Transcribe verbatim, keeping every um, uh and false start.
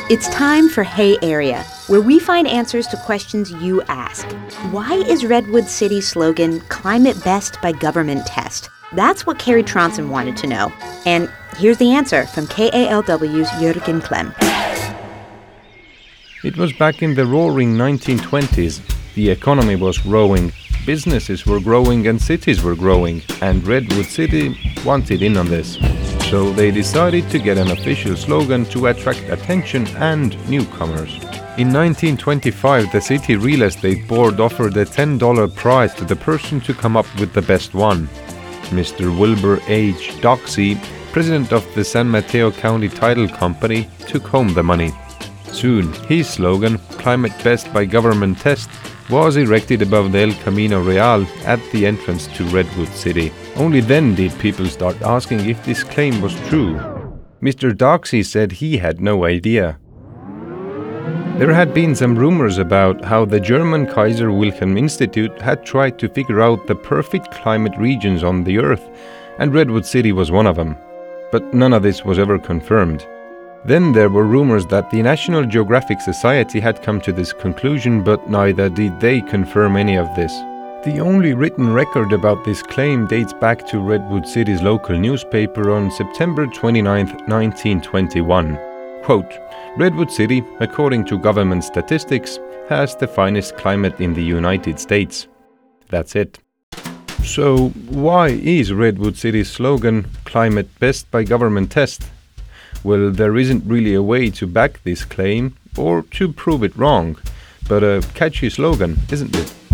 It's time for Hey Area, where we find answers to questions you ask. Why is Redwood City's slogan, Climate Best by Government Test? That's what Carrie Tronson wanted to know. And here's the answer from K A L W's Jürgen Klemm. It was back in the roaring nineteen twenties. The economy was growing, businesses were growing and cities were growing, and Redwood City wanted in on this. So they decided to get an official slogan to attract attention and newcomers. In nineteen twenty-five, the city real estate board offered a ten dollars prize to the person to come up with the best one. Mister Wilbur H. Doxey, president of the San Mateo County Title Company, took home the money. Soon, his slogan, Climate Best by Government Test, was erected above the El Camino Real at the entrance to Redwood City. Only then did people start asking if this claim was true. Mister Doxey said he had no idea. There had been some rumors about how the German Kaiser Wilhelm Institute had tried to figure out the perfect climate regions on the Earth, and Redwood City was one of them. But none of this was ever confirmed. Then there were rumors that the National Geographic Society had come to this conclusion, but neither did they confirm any of this. The only written record about this claim dates back to Redwood City's local newspaper on September twenty-ninth, nineteen twenty-one. Quote, Redwood City, according to government statistics, has the finest climate in the United States. That's it. So why is Redwood City's slogan, Climate Best by Government Test? Well, there isn't really a way to back this claim or to prove it wrong, but a catchy slogan, isn't it?